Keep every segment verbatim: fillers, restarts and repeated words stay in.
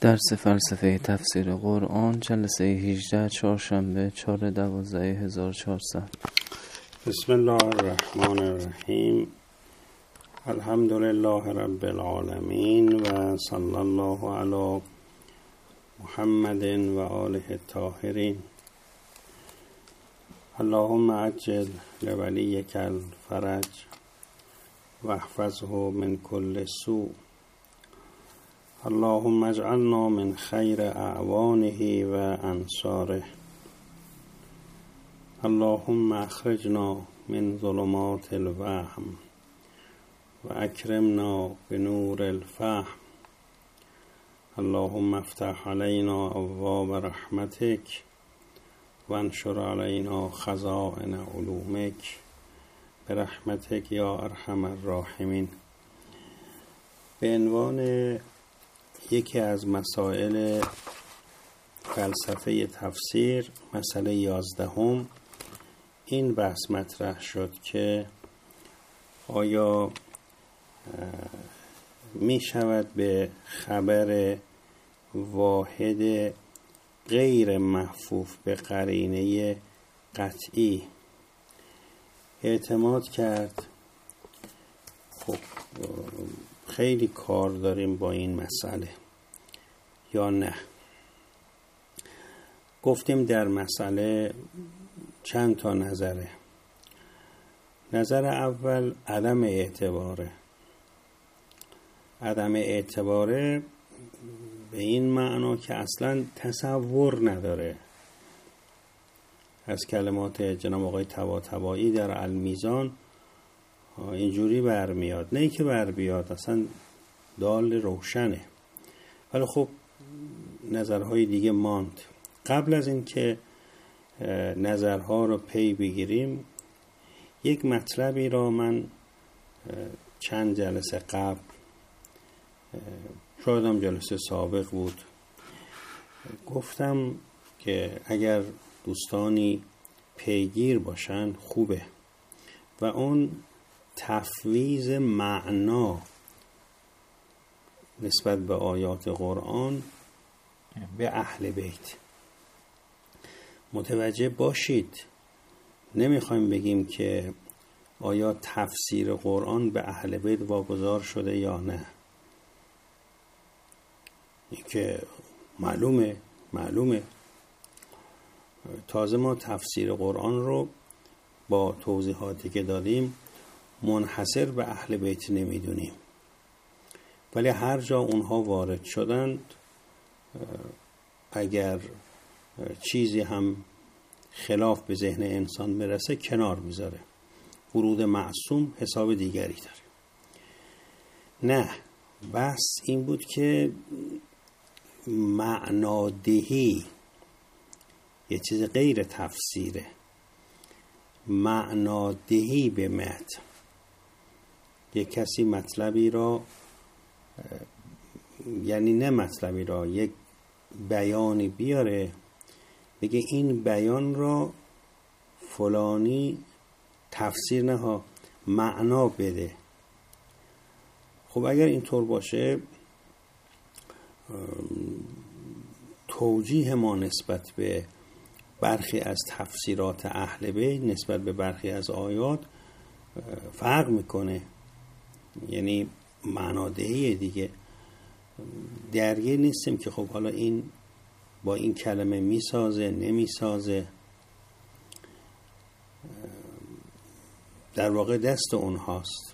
درس فلسفه تفسیر قرآن جلسه هجده چهارشنبه چهار دوازده هزار و چهارصد. بسم الله الرحمن الرحیم. الحمد لله رب العالمین و صلی الله علی محمد و آله الطاهرین. اللهم عجل لولیک الفرج و احفظه من كل سوء. اللهم اجعلنا من خیر اعوانه و انصاره. اللهم اخرجنا من ظلمات الوهم و اکرمنا بنور الفهم. اللهم افتح علينا ابواب رحمتك وانشر علينا خزائن علومك برحمتك یا ارحم الراحمین. به عنوان یکی از مسائل فلسفه تفسیر، مسئله یازدهم، این بحث مطرح شد که آیا می شود به خبر واحد غیر محفوف به قرینه قطعی اعتماد کرد؟ خب خیلی کار داریم با این مسئله یا نه؟ گفتیم در مسئله چند تا نظره. نظر اول عدم اعتباره. عدم اعتباره به این معنا که اصلا تصور نداره. از کلمات جناب آقای طباطبایی در المیزان اینجوری برمیاد، نه که بر بیاد، اصلا دال روشنه. ولی خب نظرهای دیگه ماند. قبل از این که نظرها رو پی بگیریم، یک مطلبی را من چند جلسه قبل، شاید هم جلسه سابق بود، گفتم که اگر دوستانی پیگیر باشن خوبه، و اون تفویض معنا نسبت به آیات قرآن به اهل بیت. متوجه باشید، نمیخوایم بگیم که آیا تفسیر قرآن به اهل بیت واگذار شده یا نه. این که معلومه معلومه تازه ما تفسیر قرآن رو با توضیحاتی که دادیم منحصر به اهل بیت نمیدونیم، ولی هر جا اونها وارد شدند، اگر چیزی هم خلاف به ذهن انسان برسه کنار میذاره. ورود معصوم حساب دیگری داره. نه، بس این بود که معنادهی یه چیز غیر تفسیره. معنادهی به متن، یک کسی مطلبی را، یعنی نه مطلبی را، یک بیانی بیاره، بگه این بیان را فلانی تفسیر نه ها معنا بده. خب اگر اینطور باشه، توجیه ما نسبت به برخی از تفسیرات اهل بیت نسبت به برخی از آیات فرق میکنه. یعنی معنادهی دیگه درگیر نیستیم که خب حالا این با این کلمه میسازه نمیسازه. در واقع دست اونهاست.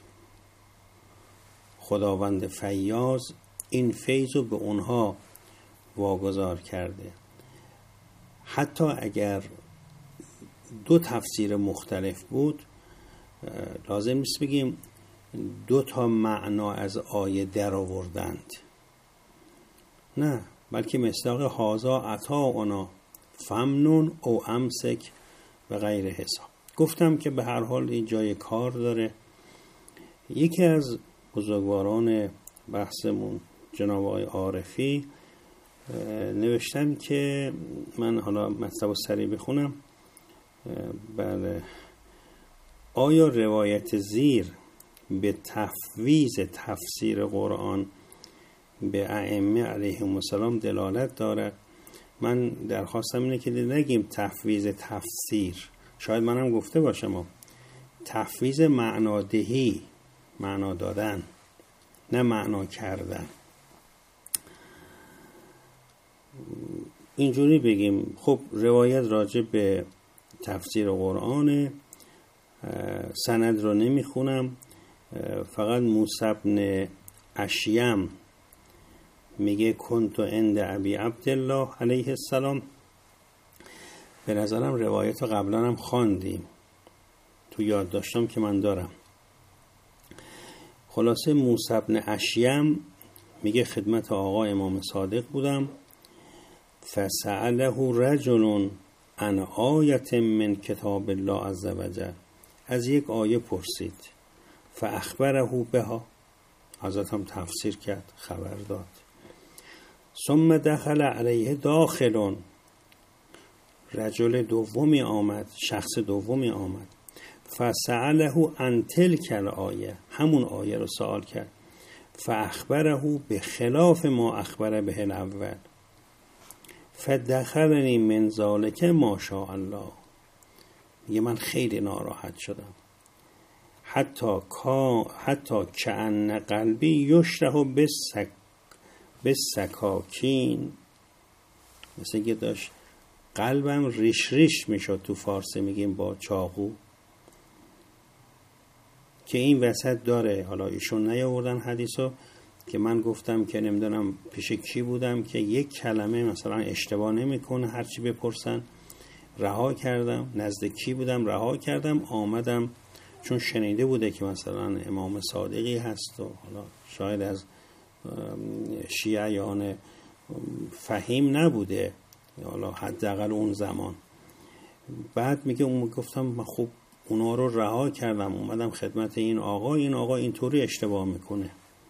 خداوند فیاض این فیض رو به اونها واگذار کرده. حتی اگر دو تفسیر مختلف بود، لازم نیست بگیم دو تا معنا از آیه در آوردند. نه، بلکه مصداق هازا عطاؤنا فمنون او امسک به غیر حساب. گفتم که به هر حال این جای کار داره. یکی از بزرگواران بحثمون جناب آقای عارفی نوشتن که من حالا مطلب سریع بخونم. بله، آیا روایت زیر به تفویض تفسیر قرآن به ائمه علیهم السلام دلالت داره. من درخواستم اینه که نگیم تفویض تفسیر، شاید منم گفته باشم تفویض معنادهی، معنا دادن نه معنا کردن. اینجوری بگیم. خب روایت راجع به تفسیر قرآن، سند رو نمیخونم، فقط موسی بن اشیم میگه کنت عند ابی عبدالله علیه السلام. به نظرم روایت رو قبلا هم خواندیم، تو یاد داشتم که من دارم. خلاصه موسی بن اشیم میگه خدمت آقا امام صادق بودم، فسأله رجل عن آیت من کتاب الله عز وجل، از یک آیه پرسید، فاخبره بها، حضرت هم تفسیر کرد، خبر داد. ثم دخل علیه داخلون، رجل دومی آمد، شخص دومی آمد، فسأله عن تلک الآیه، همون آیه رو سوال کرد، فاخبره به خلاف ما اخبره به الاول، فدخلنی من ذلک ما شاء الله، میگه من خیلی ناراحت شدم، حتی کا حتی کأن قلبی یشرح بالسک بالسکاکین، مثل که داشت قلبم ریش ریش میشد، تو فارسی میگیم با چاقو. که این وسط داره، حالا ایشون نیاوردن حدیثو، که من گفتم که نمیدونم پیش کی بودم که یک کلمه مثلا اشتباه نمیکنه، هرچی بپرسن رها کردم، نزد کی بودم رها کردم، آمدم چون شنیده بوده که مثلا امام صادقی هست و حالا شاید از شیعیان فهیم نبوده، حالا حداقل اون زمان. بعد میگه اون گفتم من خوب اونا رو رها کردم، اومدم خدمت این آقا، این آقا اینطوری اشتباه میکنه.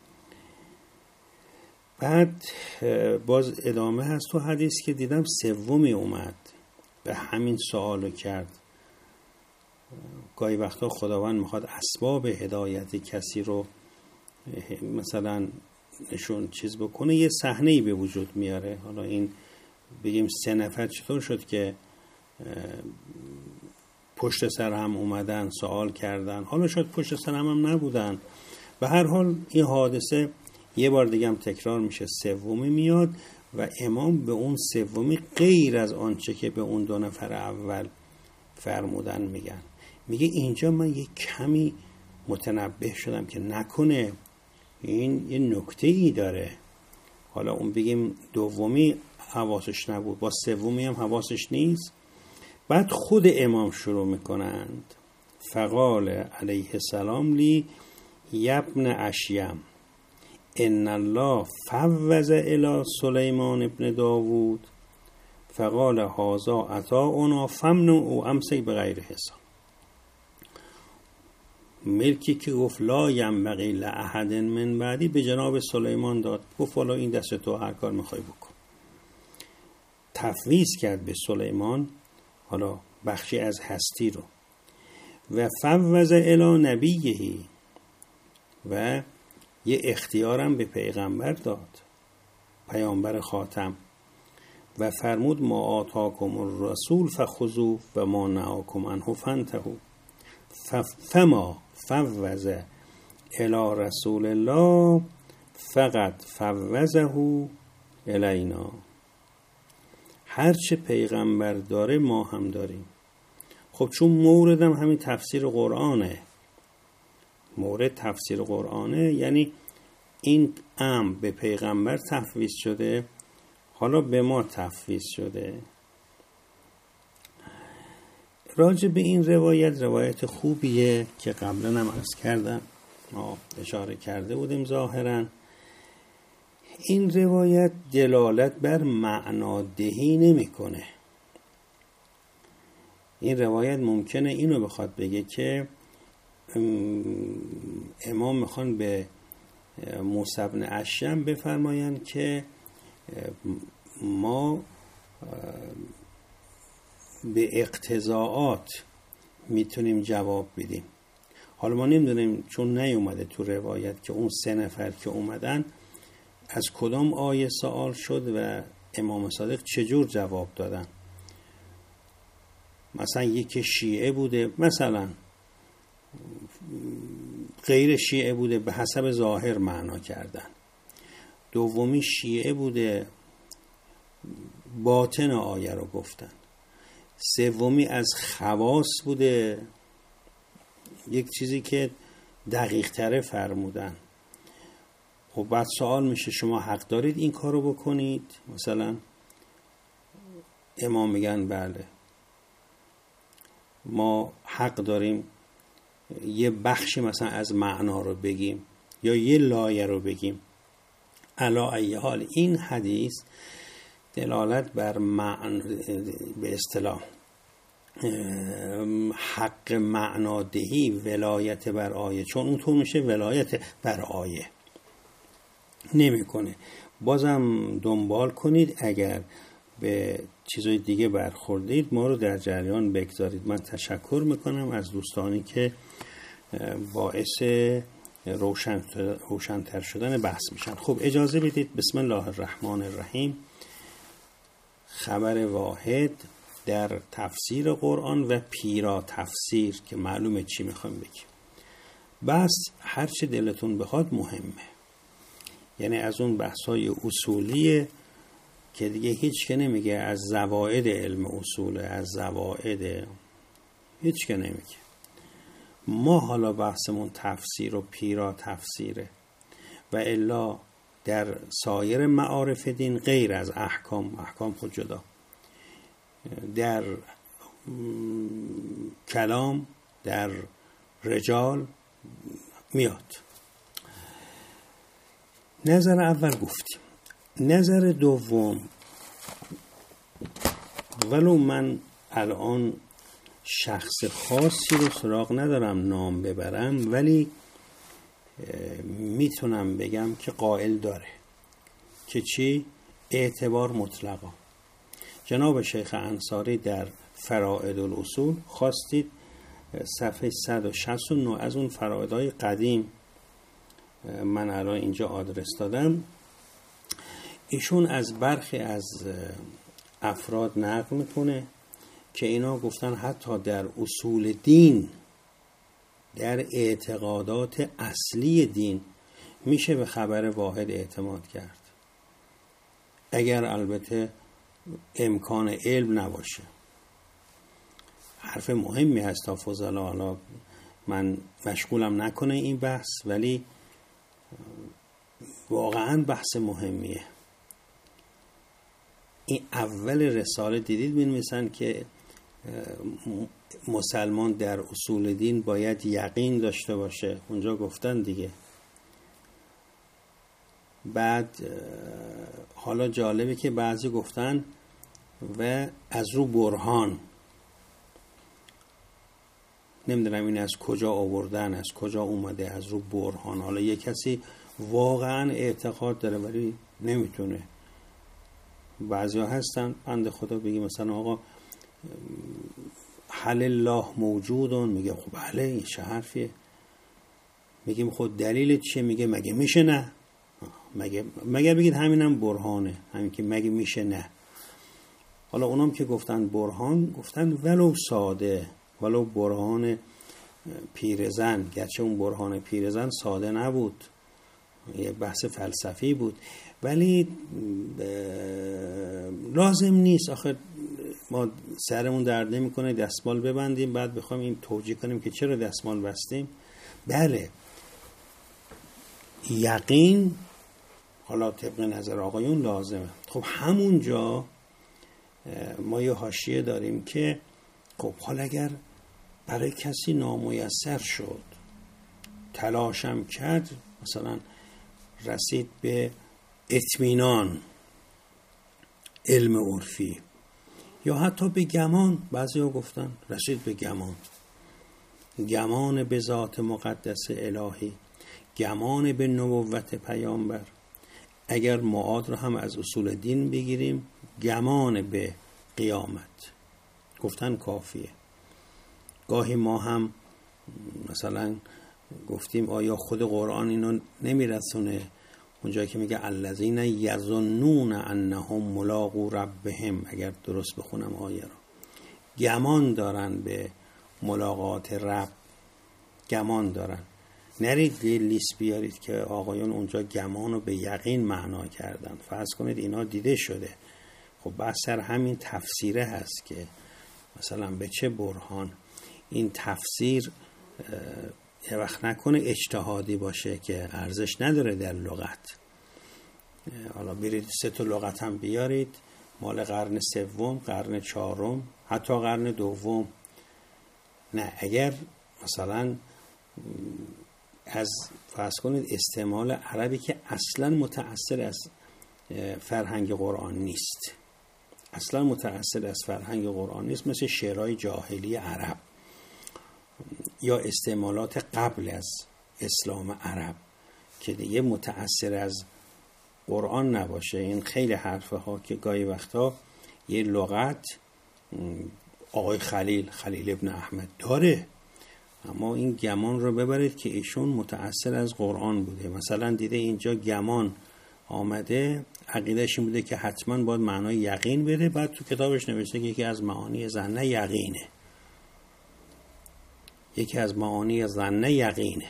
بعد باز ادامه هست تو حدیث که دیدم سومی اومد به همین سوالو کرد. گاهی وقتا خداوند میخواد اسباب هدایت کسی رو مثلا نشون چیز بکنه، یه صحنه‌ای به وجود میاره. حالا این بگیم سه نفر چطور شد که پشت سر هم اومدن سوال کردن، حالا شاید پشت سر هم, هم نبودن. به هر حال این حادثه یه بار دیگه هم تکرار میشه، سومی میاد و امام به اون سومی غیر از آنچه که به اون دو نفر اول فرمودن میگن. میگه اینجا من یه کمی متنبه شدم که نکنه این یه نکته ای داره. حالا اون بگیم دومی حواسش نبود، با سومی هم حواسش نیست. بعد خود امام شروع میکنند، فقال علیه السلام لی یبن اشیم ان الله فوض الی سلیمان ابن داوود فقال هذا عطاؤنا فمنع او امسک بغیر حساب. ملکی که گفت لا ینبغی لاحد من بعدی به جناب سلیمان داد، گفت والا این دست تو، هر کار میخوای بکن. تفویض کرد به سلیمان حالا بخشی از هستی رو. و فوض الی نبیه، و یه اختیارم به پیغمبر داد، پیامبر خاتم، و فرمود ما آتاکم الرسول فخذوه و ما نهاکم عنه فانتهوا. فما فوض الی رسول الله فقط فوضه الینا. هرچه پیغمبر داره ما هم داریم. خب چون موردم همین تفسیر قرآنه، مورد تفسیر قرآنه، یعنی این امر به پیغمبر تفویض شده، حالا به ما تفویض شده. راجع به این روایت، روایت خوبیه که قبلا هم عرض کردم، ما اشاره کرده بودیم. ظاهرا این روایت دلالت بر معنادهی نمیکنه. این روایت ممکنه اینو بخواد بگه که امام میخوان به موسی بن اشیم بفرماین که ما به اقتضاعات میتونیم جواب بدیم. حالا ما نمیدونیم چون نیومده تو روایت که اون سه نفر که اومدن از کدام آیه سوال شد و امام صادق چجور جواب دادن. مثلا یکی شیعه بوده، مثلا غیر شیعه بوده، به حسب ظاهر معنا کردن. دومی شیعه بوده، باطن آیه رو گفتن. سومی از خواص بوده، یک چیزی که دقیق تره فرمودن. خب بعد سوال میشه شما حق دارید این کارو بکنید؟ مثلا امام میگن بله، ما حق داریم یه بخشی مثلا از معنا رو بگیم یا یه لایه رو بگیم. علا ای حال این حدیث دلالت بر معنی، به اصطلاح حق معنادهی، ولایت بر آیه، چون اونطور میشه ولایت بر آیه نمیکنه. بازم دنبال کنید، اگر به چیزای دیگه برخوردید ما رو در جریان بگذارید. من تشکر میکنم از دوستانی که باعث روشن روشن‌تر شدن بحث میشن. خب اجازه بدید بسم الله الرحمن الرحیم. خبر واحد در تفسیر قرآن و پیرا تفسیر که معلومه چی میخوایم بگیم. بس هر چه دلتون بخواد مهمه، یعنی از اون بحثای اصولیه که دیگه هیچ که نمیگه از زوائد علم اصوله، از زوائد هیچ که نمیگه. ما حالا بحثمون تفسیر و پیرا تفسیره و الا در سایر معارف دین غیر از احکام، احکام خود جدا، در کلام، در رجال میاد. نظر اول گفتیم. نظر دوم، ولو من الان شخص خاصی رو سراغ ندارم نام ببرم، ولی میتونم بگم که قائل داره که چی؟ اعتبار مطلقا. جناب شیخ انصاری در فرائد الاصول خواستید صفحه صد و شصت و نه از اون فرائدهای قدیم، من الان اینجا آدرس دادم، ایشون از برخی از افراد نقل میکنه که اینا گفتن حتی در اصول دین، در اعتقادات اصلی دین میشه به خبر واحد اعتماد کرد، اگر البته امکان علم نباشه. حرف مهمی هست تا فضلا، حالا من مشغولم نکنه این بحث، ولی واقعا بحث مهمیه. این اول رساله دیدید می‌نویسن که مسلمان در اصول دین باید یقین داشته باشه، اونجا گفتن دیگه. بعد حالا جالبه که بعضی گفتن و از رو برهان، نمیدونم این از کجا آوردن، از کجا اومده، از رو برهان. حالا یه کسی واقعا اعتقاد داره ولی نمیتونه. بعضی ها هستن بنده خدا بگی مثلا آقا حل الله موجودون، میگه خب بله این چه حرفیه. میگیم خود دلیل چیه؟ میگه مگه میشه نه، مگه مگه بگید همینم برهانه، همین که مگه میشه نه. حالا اونام که گفتن برهان، گفتن ولو ساده، ولو برهان پیرزن، گرچه اون برهان پیرزن ساده نبود، یه بحث فلسفی بود، ولی لازم نیست آخه ما سرمون درد نمیکنه دستمال ببندیم بعد بخوایم این توجیه کنیم که چرا دستمال بستیم. بله یقین حالا طبق نظر آقایون لازمه. خب همونجا ما یه حاشیه داریم که خب حالا اگر برای کسی نامیسر شد، تلاشم کرد، مثلا رسید به اطمینان علم عرفی یا حتی به گمان، بعضی ها گفتن رسید به گمان، گمان به ذات مقدس الهی، گمان به نبوت پیامبر، اگر معاد رو هم از اصول دین بگیریم، گمان به قیامت، گفتن کافیه. گاهی ما هم مثلا گفتیم آیا خود قرآن اینو نمیرسونه، اونجا که میگه الذین یظنون انهم ملاقو ربهم، اگر درست بخونم آیه رو، گمان دارن به ملاقات رب، گمان دارن. نرید لیست بیارید که آقایون اونجا گمان رو به یقین معنا کردن. فرض کنید اینا دیده شده، خب بس سر همین تفسیره هست که مثلا به چه برهان این تفسیر یه وقت نکنه اجتهادی باشه که ارزش نداره در لغت. حالا برید سه تا لغت هم بیارید، مال قرن سوم، قرن چهارم، حتی قرن دوم. نه، اگر مثلا از فرض کنید استعمال عربی که اصلا متأثر از فرهنگ قرآن نیست، اصلا متأثر از فرهنگ قرآن نیست، مثل شعرهای جاهلی عرب یا استعمالات قبل از اسلام عرب که دیگه متأثر از قرآن نباشه. این خیلی حرفه ها که گاهی وقتا یه لغت آقای خلیل خلیل ابن احمد داره، اما این گمان رو ببرید که ایشون متأثر از قرآن بوده. مثلا دیده اینجا گمان آمده، عقیدهش این بوده که حتما باید معنای یقین بده، بعد تو کتابش نوشته که یکی از معانی ظنه یقینه، یکی از معانی ظنه یقینه.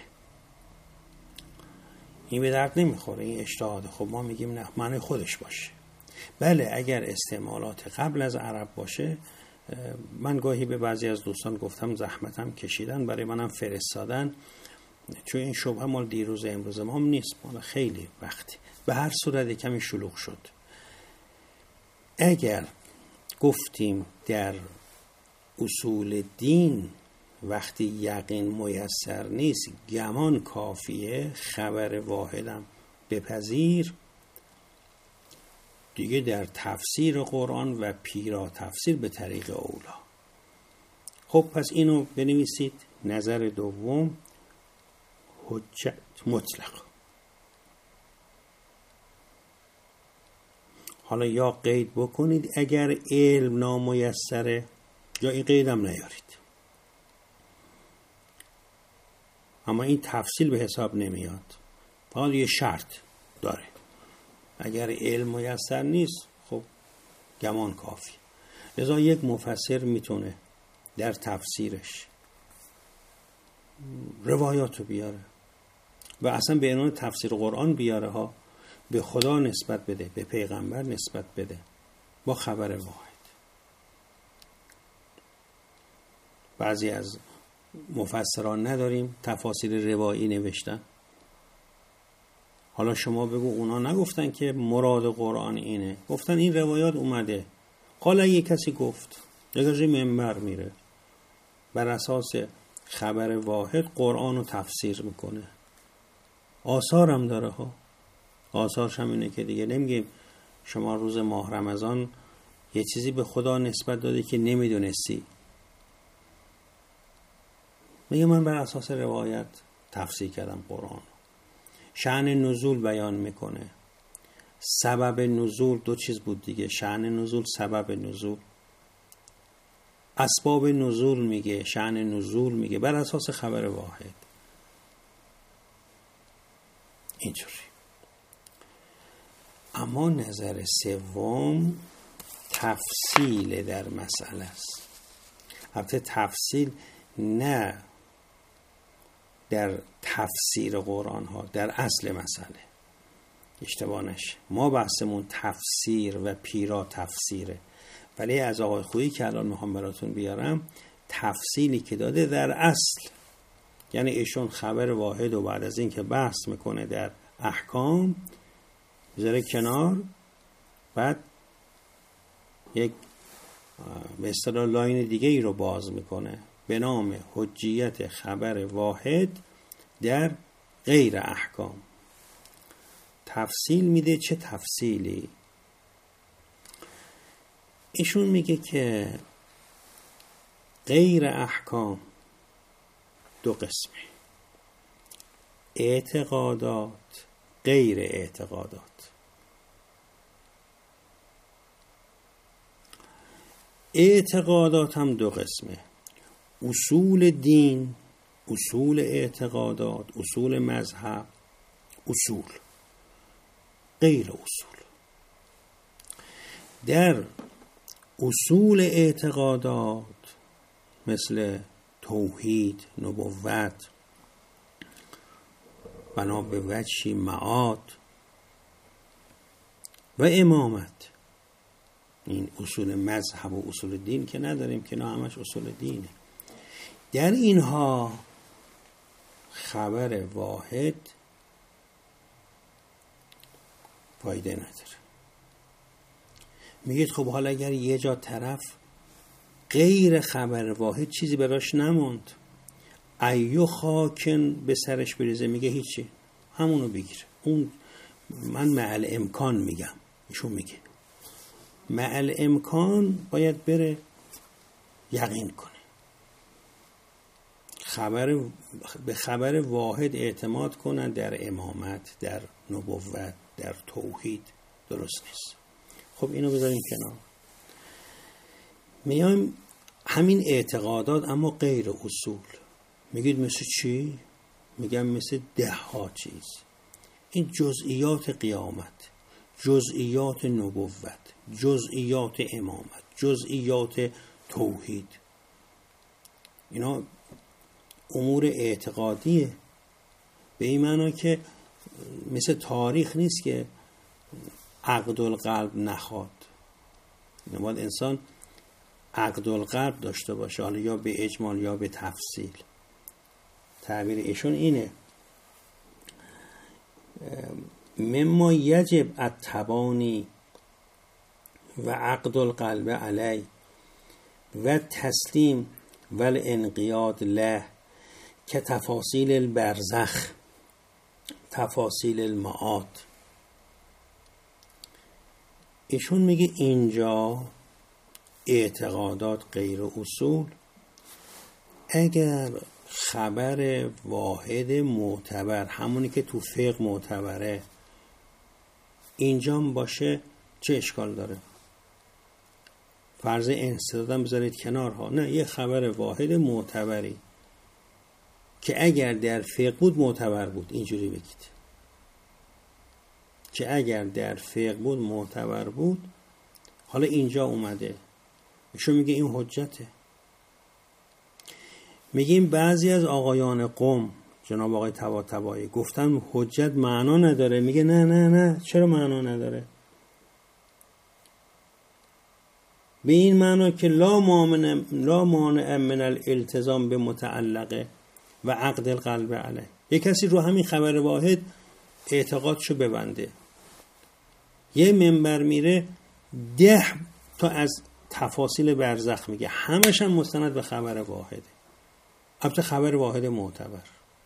این به درد نمیخوره، این اجتهاده. خب ما میگیم نه، معنی خودش باشه. بله اگر استعمالات قبل از عرب باشه، من گاهی به بعضی از دوستان گفتم، زحمتم کشیدن برای منم فرستادن، چون این شبهه مال دیروز امروز ما هم نیست، مال خیلی وقتی. به هر صورت کمی شلوغ شد. اگر گفتیم در اصول دین وقتی یقین میسر نیست گمان کافیه، خبر واحدم بپذیر، دیگه در تفسیر قرآن و پیرا تفسیر به طریق اولا. خب پس اینو بنویسید. نظر دوم حجت مطلق. حالا یا قید بکنید اگر علم نامیسره، یا این قیدم نیارید، اما این تفصیل به حساب نمیاد. فقط یه شرط داره، اگر علم میسر نیست خب گمان کافی. لذا یک مفسر میتونه در تفسیرش روایاتو بیاره و اصلا به عنوان تفسیر قرآن بیاره ها، به خدا نسبت بده، به پیغمبر نسبت بده، با خبر واحد. بعضی از مفسران نداریم تفاسیر روایی نوشتن. حالا شما بگو اونا نگفتن که مراد قرآن اینه، گفتن این روایات اومده. حالا یه کسی گفت، یک از منبر میره بر اساس خبر واحد قرآن رو تفسیر میکنه. آثار هم داره ها، آثارش هم اینه که دیگه نمیگیم شما روز ماه رمضان یه چیزی به خدا نسبت داده که نمیدونستی، میگه من بر اساس روایت تفسیر کردم قرآن. شأن نزول بیان میکنه، سبب نزول دو چیز بود دیگه، شأن نزول، سبب نزول. اسباب نزول میگه، شأن نزول میگه، بر اساس خبر واحد. اینجوری. اما نظر سوم تفصیل در مسئله است. البته تفصیل نه در تفسیر قرآن ها، در اصل مسئله، اشتباه نشه. ما بحثمون تفسیر و پیرا تفسیره، ولی از آقای خویی که الان میخوام براتون بیارم، تفصیلی که داده در اصل، یعنی ایشون خبر واحد و بعد از این که بحث میکنه در احکام بذاره کنار، بعد یک به اصطلاح لاین دیگه ای رو باز میکنه به نام حجیت خبر واحد در غیر احکام. تفصیل میده. چه تفصیلی؟ ایشون میگه که غیر احکام دو قسمه، اعتقادات، غیر اعتقادات. اعتقادات هم دو قسمه، اصول دین، اصول اعتقادات، اصول مذهب، اصول. غیر اصول. در اصول اعتقادات مثل توحید، نبوت، بنا به وجهی معاد و امامت، این اصول مذهب و اصول دین که نداریم که نه همش اصول دینه، در اینها خبر واحد فایده نداره. میگید خب حالا اگر یه جا طرف غیر خبر واحد چیزی براش نموند، ایو خاکن به سرش بریزه، میگه هیچی، همونو بگیره. اون من معل امکان میگم، ایشون میگه معل امکان باید بره یقین کنه، خبر به خبر واحد اعتماد کنن در امامت، در نبوت، در توحید درست نیست. خب اینو بذاریم کنار. میایم همین اعتقادات اما غیر اصول. میگید مثل چی؟ میگم مثل ده ها چیز. این جزئیات قیامت، جزئیات نبوت، جزئیات امامت، جزئیات توحید، اینا امور اعتقادیه. به این معنا که مثل تاریخ نیست که عقد القلب نخواد. باید انسان عقد القلب داشته باشه، حالا یا به اجمال یا به تفصیل. تعبیر ایشون اینه: مما یجب التبانی و عقد القلب علی و تسلیم و الانقیاد له که تفاصیل البرزخ، تفاصیل المعاد. ایشون میگه اینجا اعتقادات غیر اصول اگر خبر واحد معتبر، همونی که تو فقه معتبره، اینجا باشه چه اشکال داره؟ فرض انستدادم بذارید کنار ها. نه، یه خبر واحد معتبری که اگر در فقه بود معتبر بود، اینجوری بگید که اگر در فقه بود معتبر بود، حالا اینجا اومده، ایشون میگه این حجته. میگیم بعضی از آقایان قم، جناب آقای طباطبایی، گفتن حجت معنا نداره. میگه نه نه نه، چرا معنا نداره؟ به این معنا که لا مانع لا مانع من الالتزام به متعلقه و عقد القلب علیه. یک کسی رو همین خبر واحد اعتقادشو ببنده، یه منبر میره ده تا از تفاصیل برزخ میگه، همش هم مستند به خبر واحده، البته خبر واحد معتبر.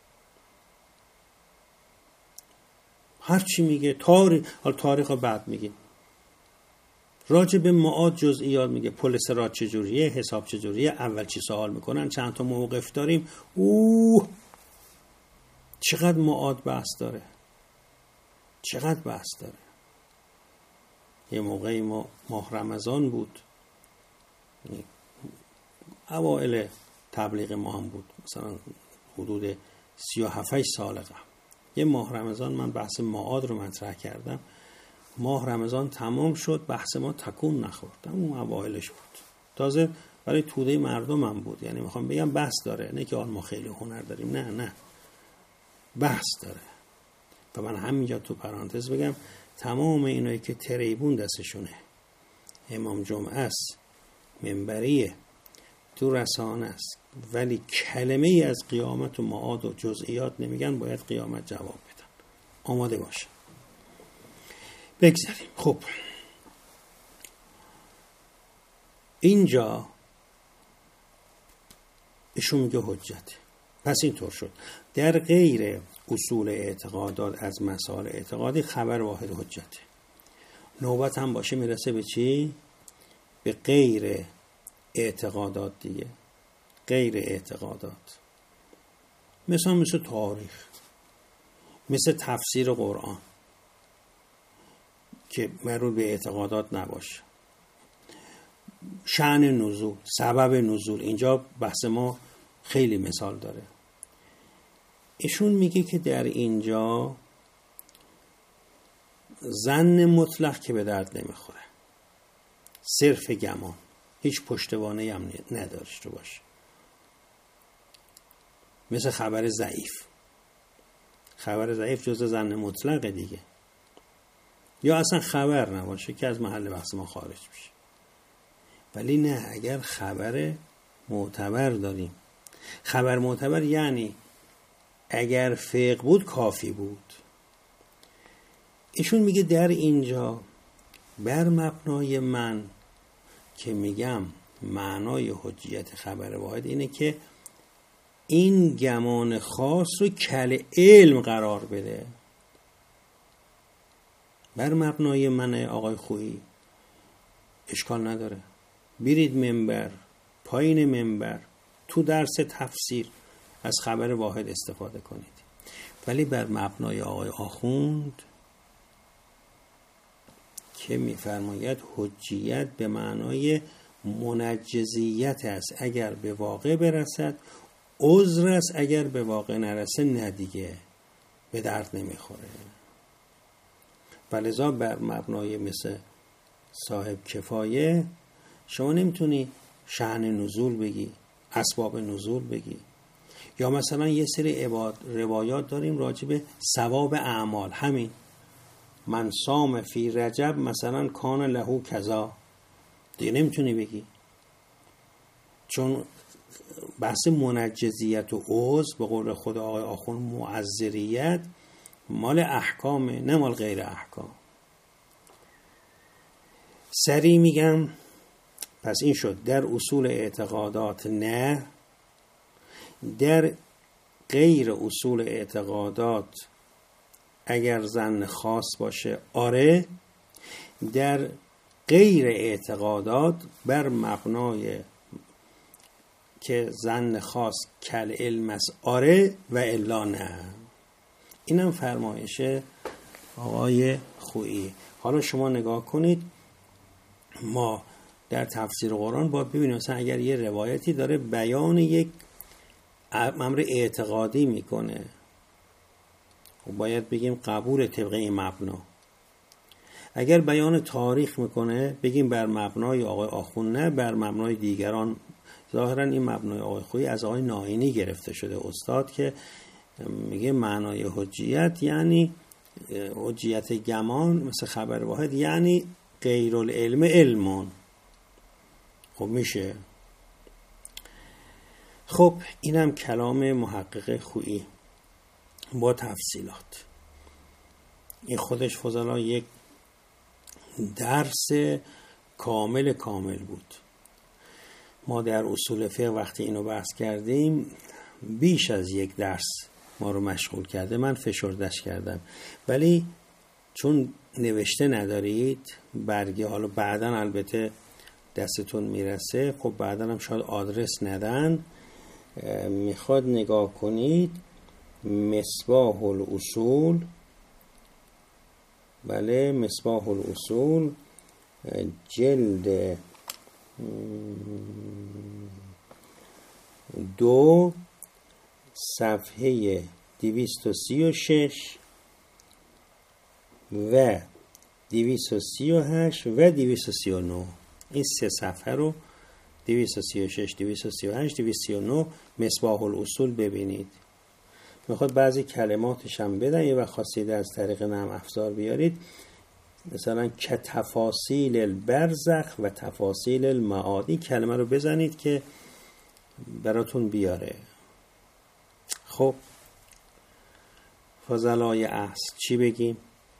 هر چی میگه تاریخ، حالا تاریخ رو بعد میگیم، راجع به معاد جزئیات میگه، پل صراط چجوریه، حساب چجوریه، اول چی سوال میکنن، چند تا موقف داریم، اوه چقدر معاد بحث داره، چقدر بحث داره. یه موقعی ما ماه رمضان بود، اوائل تبلیغ ما هم بود، مثلا حدود سی و هفت سال قبل، یه ماه رمضان من بحث معاد رو مطرح کردم. ماه رمضان تمام شد، بحث ما تکون نخورد، اون اوائلش بود، تازه برای توده مردم هم بود. یعنی میخوام بگم بحث داره، نه که آن ما خیلی هنر داریم، نه نه، بحث داره. و من همینجا تو پرانتز بگم تمام اینایی که تریبون دستشونه، امام جمعه است، منبریه، تو رسانه است، ولی کلمه ای از قیامت و معاد و جزئیات نمیگن، باید قیامت جواب بدن. آماده باشه. بگذاریم. خب اینجا ایشون میگه حجت. پس اینطور شد در غیر اصول اعتقادات از مسائل اعتقادی خبر واحد حجته. نوبت هم باشه میرسه به چی؟ به غیر اعتقادات دیگه. غیر اعتقادات مثلا مثل تاریخ، مثل تفسیر قرآن که مربوط به اعتقادات نباشه، شأن نزول، سبب نزول، اینجا بحث ما خیلی مثال داره. ایشون میگه که در اینجا ظن مطلق که به درد نمیخوره، صرف گمان، هیچ پشتوانه‌ای هم نداشته باشه، مثل خبر ضعیف. خبر ضعیف جزء ظن مطلق دیگه، یا اصلا خبر نباشه که از محل بحث ما خارج میشه. ولی نه، اگر خبر معتبر داریم، خبر معتبر یعنی اگر فقه بود کافی بود. ایشون میگه در اینجا بر مبنای من که میگم معنای حجیت خبر واحد اینه که این گمان خاص رو کل علم قرار بده. بر مبنای من آقای خویی اشکال نداره، برید منبر، پایین منبر، تو درس تفسیر از خبر واحد استفاده کنید. ولی بر مبنای آقای آخوند که میفرماید حجیت به معنای منجزیت است، اگر به واقع برسد عذر است، اگر به واقع نرسه نه دیگه به درد نمیخوره. ولذا بر مبنای مثل صاحب کفایه شما نمیتونی شأن نزول بگی، اسباب نزول بگی، یا مثلا یه سری عباد روایات داریم راجع به ثواب اعمال، همین من صام فی رجب مثلا کان له کذا، دیگه نمیتونی بگی، چون بحث منجزیت و عذر به قول خود آقای آخوند معذریت مال احکامه، نه مال غیر احکام. سریع میگم پس این شد در اصول اعتقادات نه، در غیر اصول اعتقادات اگر ظن خاص باشه آره، در غیر اعتقادات بر مبنای که ظن خاص کل علم است آره و الا نه. اینم فرمایش آقای خویی. حالا شما نگاه کنید، ما در تفسیر قرآن باید ببینیم مثلا اگر یه روایتی داره بیان یک امر اعتقادی میکنه، خب باید بگیم قبول طبق این مبنا. اگر بیان تاریخ میکنه بگیم بر مبنای آقای آخوند نه بر مبنای دیگران. ظاهرا این مبنای آقای خویی از آقای ناینی گرفته شده استاد که میگه معنای حجیت یعنی حجیت گمان مثل خبر واحد یعنی غیر العلم علمون. خب میشه. خب اینم کلام محقق خویی با تفصیلات. این خودش فضلا یک درس کامل کامل بود. ما در اصول فقه وقتی اینو بحث کردیم بیش از یک درس ما رو مشغول کرده، من فشردش کردم. ولی چون نوشته ندارید برگه، حالا بعداً البته دستتون میرسه، خب بعداً هم شاید آدرس ندن، میخواد نگاه کنید مصباح الاصول، بله مصباح الاصول جلد دو صفحه دویست و سی و شش و دویست و سی و هشت و دویست و سی و نه، این سه صفحه رو دویست و سی و شش، دویست و سی و هشت، دویست و سی و نه مصباح الاصول ببینید. میخواد بعضی کلماتش هم بدن، یه وقت خواستید از طریق نرم افزار بیارید، مثلا که تفاصیل البرزخ و تفاصیل المعاد، این کلمه رو بزنید که براتون بیاره. خب فضلای اصل چی بگیم؟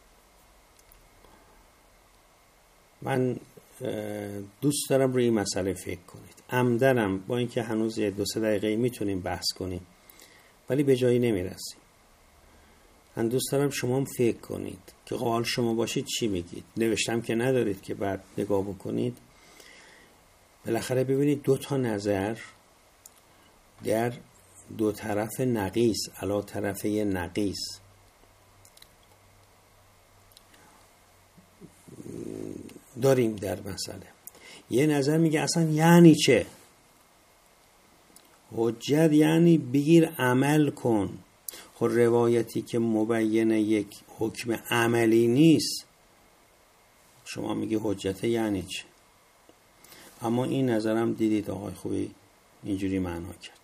من دوست دارم روی این مسئله فکر کنید. عمدنم با اینکه هنوز دو سه دقیقه میتونیم بحث کنیم ولی به جایی نمیرسیم. من دوست دارم شما هم فکر کنید که قال شما باشید چی میگید. نوشتم که ندارید که بعد نگاه بکنید. بالاخره ببینید دو تا نظر در دو طرف نقیص علا طرفه نقیص داریم در مسئله. یه نظر میگه اصلا یعنی چه؟ حجت یعنی بگیر عمل کن. خب روایتی که مبین یک حکم عملی نیست شما میگی حجت یعنی چه؟ اما این نظرم دیدید آقای خوبی اینجوری معنا کرد.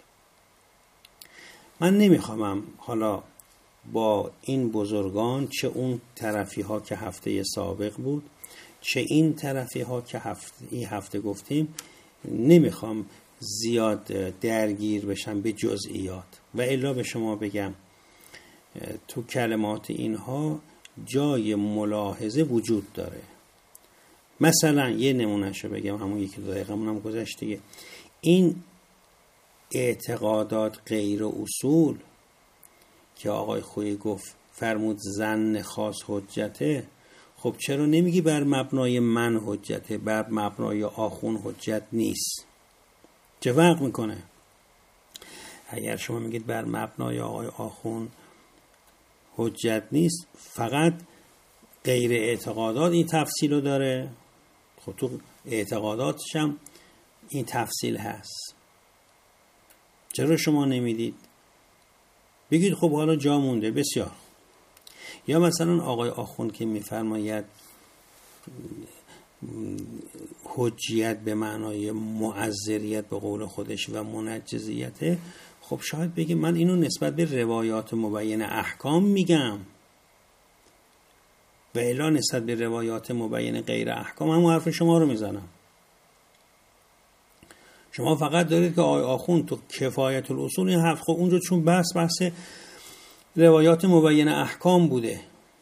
من نمیخوام حالا با این بزرگان، چه اون طرفی ها که هفته سابق بود چه این طرفی ها که هفته این هفته گفتیم، نمیخوام زیاد درگیر بشم به جزئیات و الا به شما بگم تو کلمات اینها جای ملاحظه وجود داره. مثلا یه نمونهشو بگم، همون یکی دو دقیقه منم گذشت دیگه. این اعتقادات غیر اصول که آقای خویی گفت فرمود زن خاص حجته، خب چرا نمیگی بر مبنای من حجته، بر مبنای آخون حجت نیست؟ چه فرق میکنه؟ اگر شما میگید بر مبنای آقای آخون حجت نیست، فقط غیر اعتقادات این تفصیل رو داره، خب تو اعتقاداتش هم این تفصیل هست، چرا شما نمیدید؟ بگید خب حالا جا مونده. بسیار. یا مثلا آقای آخوند که میفرماید حجیت به معنای معذریت به قول خودش و منجزیته، خب شاید بگه من اینو نسبت به روایات مبین احکام میگم و الا نسبت به روایات مبین غیر احکام همون حرف شما رو میزنم. شما فقط دارید که آقای آخوند تو کفایت الاصول این حرف، خب اونجا چون بحث بحث روایات مبین احکام بوده،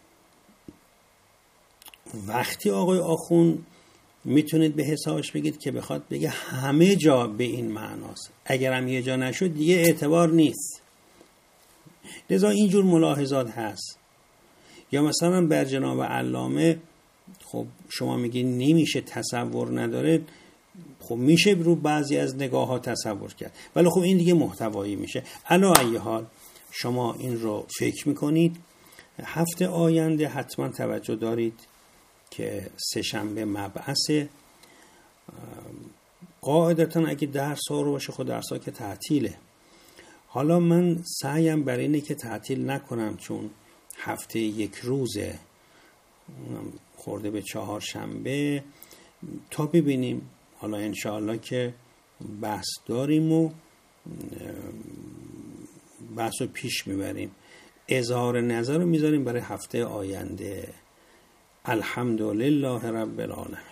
وقتی آقای آخوند میتونید به حسابش بگید که بخواد بگه همه جا به این معناست، اگر هم یه جا نشد دیگه اعتبار نیست. لذا اینجور ملاحظات هست. یا مثلا بر جناب علامه، خب شما میگید نمیشه، تصور نداره، خب میشه رو بعضی از نگاه ها تصور کرد، ولی خب این دیگه محتوایی میشه. علی ای حال شما این رو فکر میکنید. هفته آینده حتما توجه دارید که سه شنبه مبعثه. قاعدتا اگه درس ها رو باشه، خود درس ها که تعطیله. حالا من سعیم بر اینه که تعطیل نکنم، چون هفته یک روزه خورده به چهار شنبه، تا ببینیم حالا انشاءالله که بحث داریم و بحث رو پیش میبریم. اظهار نظر رو میذاریم برای هفته آینده. الحمدلله رب العالمین.